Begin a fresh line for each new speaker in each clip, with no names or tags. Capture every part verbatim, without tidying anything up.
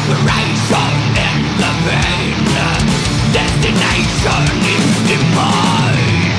Desperation in the pain. Destination is demise.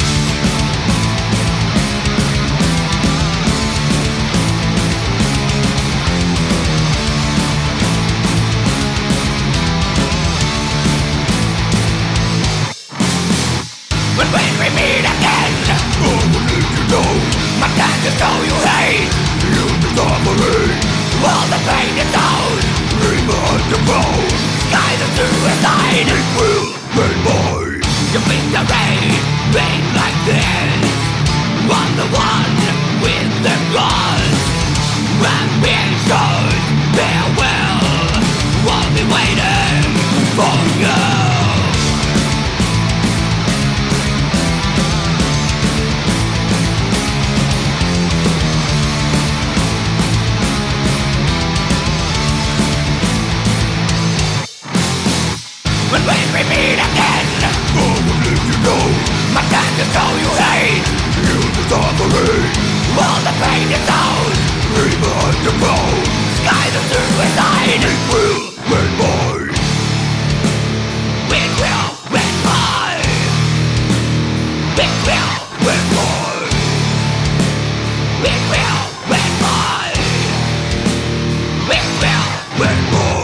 But when we meet again, I will need to know my time to show you hate. You discovery, all the pain is out. Dreamer to bone, skies of suicide. It will burn boy. You misery, being like this. I'm the one with the guns. Ambitions, farewell. I'll be waiting for you. But when we meet again, I will need to know my time to show you hate. You discovery, all the pain is out. Dreamer to bone, skies of suicide. It will win by. It will win by. It will win by. It will win by. It will win by.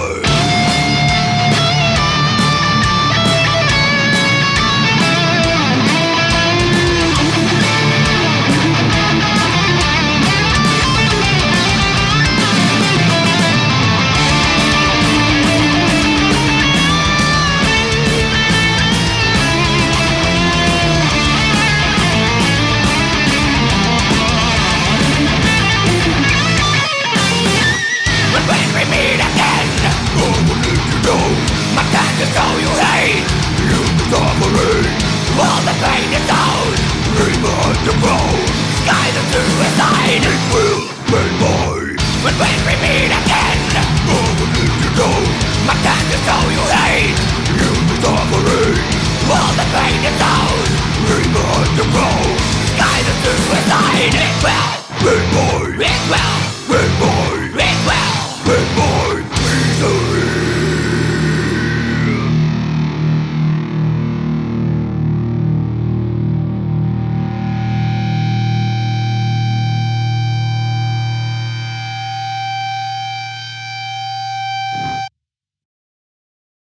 My time to show you hate. You discovery, all the pain is out. Dreamer to bone, skies of suicide. It will win by. But when we meet again, I will need to know my time to show you hate. You discovery, all the pain is out. Dreamer to bone, skies of suicide. It will